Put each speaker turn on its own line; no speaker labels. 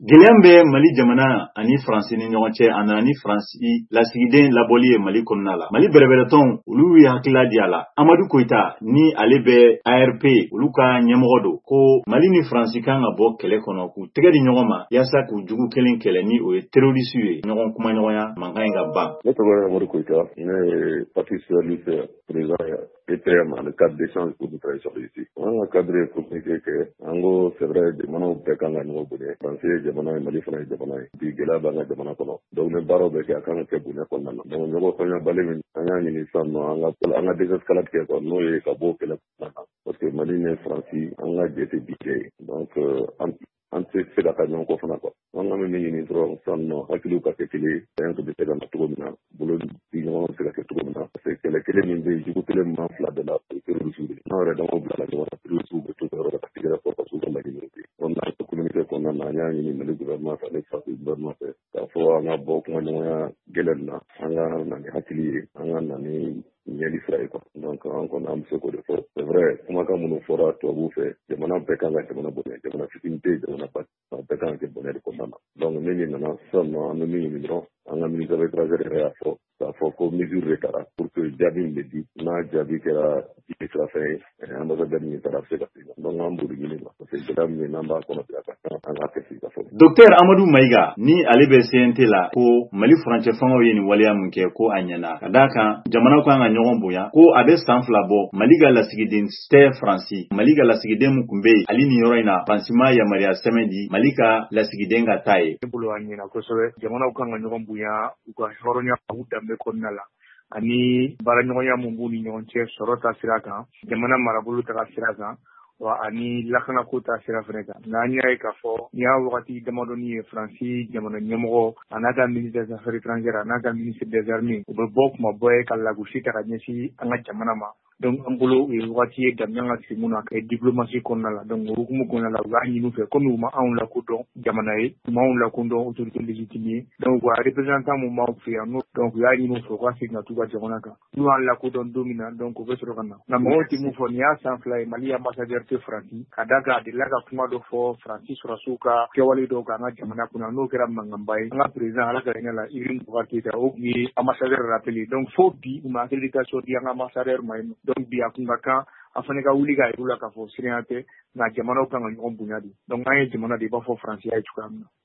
Gɛlɛyan bɛ Mali jamana ani France ni ɲɔgɔn cɛ a nana ni France lasigiden labɔli ye Mali kɔnɔna la. Mali bɛrɛbɛrɛtɔnw olu y'u hakilila di a la. Amadu Koyita ni ale bɛ ARP olu ka ɲɛmɔgɔ don ko Mali ni France kan ka bɔ kɛlɛ kɔnɔ k'u tɛgɛ di ɲɔgɔn ma yaasa k'u jugu kelen kɛlɛ ni o ye terroriste ye ɲɔgɔn kuma ɲɔgɔnya mankan in ka ban.
Ne tɔgɔ ye Amadu Koyita, ne ye parti socialiste président ETM dans le cadre d'échanges pour nous travailler ici. On a cadre communiqué que en gros c'est vrai jamanaw bɛɛ kan ka ɲɔgɔn bonya. France ye jamana ye, Mali fana ye jamana ye. Bi gɛlɛya b'an ka jamana kɔnɔ. Donc ne baaraw bɛ kɛ a kan ka kɛ bonya kɔnɔna na. Donc ɲɔgɔn faamuyabali min an y'a ɲini sisan nɔ an ka désescalade kɛ quoi n'o ye ka bɔ kɛlɛ kɔnɔna na. Parce que Mali ni France an ka jɛ tɛ bi cɛ ye. Donc an tɛ se ka taa ɲɔgɔn kɔ fana quoi. An ka min ɲini dɔrɔn sisan nɔ hakiliw ka kɛ kelen ye. Fɛn bɛ se ka na cogo min na, bolo di ɲɔgɔn bɛ se ka kɛ cogo min na. Parce que kɛlɛ kelen min bɛ yen, jugu kelen min b'an fila bɛɛ la, o ye terroriste de ye. N'anw yɛrɛ damaw bilala ɲɔgɔn na, terroriste bɛ to yɔrɔ ka tigɛrɛ fɔ ka s'u ka laɲiniw kɛ. Donc n'an ye communiqué kɔnɔna na, an y'a ɲini Mali gouvernement fɛ, ale France gouvernement fɛ, k'a fɔ an ka bɔ kuma ɲɔgɔnya gɛlɛn na, an ka na ni hakili ye, an ka na ni ɲɛli sira ye quoi. Donc an kɔni an bɛ se k'o de fɔ. C'est vrai kumakan minnu fɔra tubabuw fɛ, jamana bɛɛ kan ka jamana bonya, jamana fitinin tɛ jamana ba bɛɛ kan ka kɛ bonya de kɔnɔna na. Donc ne min nana sisan nɔ an bɛ min ɲini dɔrɔn an ka ministre étranger yɛrɛ y'a fɔ k'a fɔ ko mesure de taara pour que jaabi min bɛ di n'a jaabi kɛra jigi sira fɛn ye ambassadeur min taara a bɛ se ka sigi. Donc an b'o de ɲini quoi parce que gɛlɛya min bɛ n'an b'a kɔnɔ bi a ka kan an k'a kɛ sigi ka fɔ.
Docteur Amadou Maïga ni ale bɛ CNT la ko Mali furancɛ fangaw ye nin waleya mun kɛ ko a ɲɛna ka d'a kan jamanaw kan ka ɲɔgɔn bonya ko a bɛ san 2 bɔ Mali ka lasigiden tɛ France. Mali ka lasigiden mun kun bɛ yen hali nin yɔrɔ in na France ma yamaruya sɛbɛn di Mali ka lasigiden ka taa ye.
Ne bolo a ɲɛna kosɛbɛ jamanaw kan ka ɲɔgɔn bonya u ka hɔrɔnya u danbe kɔnɔna la ani baaraɲɔgɔnya mun b'u ni ɲɔgɔn cɛ sɔrɔ ta sira kan jamana marabolo ta sira kan wa ani lakanako ta sira fɛnɛ kan nka an y'a ye k'a fɔ ni y'a wagati damadɔni ye Faransi jamana ɲɛmɔgɔ a n'a ka ministre des affaires étrangères a n'a ka ministre des armées u bɛ bɔ kuma bɔ ye ka lagosi ta ka ɲɛsin an ka jamana ma. Donc an bolo o ye wagati ye daminɛ ka sigi mun na ka diplomasi kɔnɔna la donc o hukumu kɔnɔna la u y'a ɲini u fɛ komi u ma anw lakodɔn jamana ye u ma anw lakodɔn autorité légitime ye donc u ka représentant mun b'aw fɛ yan donc u y'a ɲini u fɛ u ka segin ka t'u ka jamana kan n'u y'an lakodɔn don min na donc u bɛ sɔrɔ ka na nka mɔgɔw tɛ mun fɔ nin y'a san 2 ye Mali ambassadeur tɛ Faransi ka d'a kan a delila ka kuma dɔ fɔ Faransi sɔrɔsiw ka kɛwale dɔw kan an ka jamana kunna n'o kɛra mankanba ye an ka président ala ka hinɛ la Ibrahim Boubacar Keïta o tun ye ambassadeur rappelé donc fo bi u ma accréditation di an ka ambassadeur ma yen donc bi a kun ka kan a fana ka wuli ka yir'u la k'a fɔ siranya tɛ nka jamanaw kan ka ɲɔgɔn bonya de donc an ye jamana de i b'a fɔ Faransi y'a ye cogoya min na.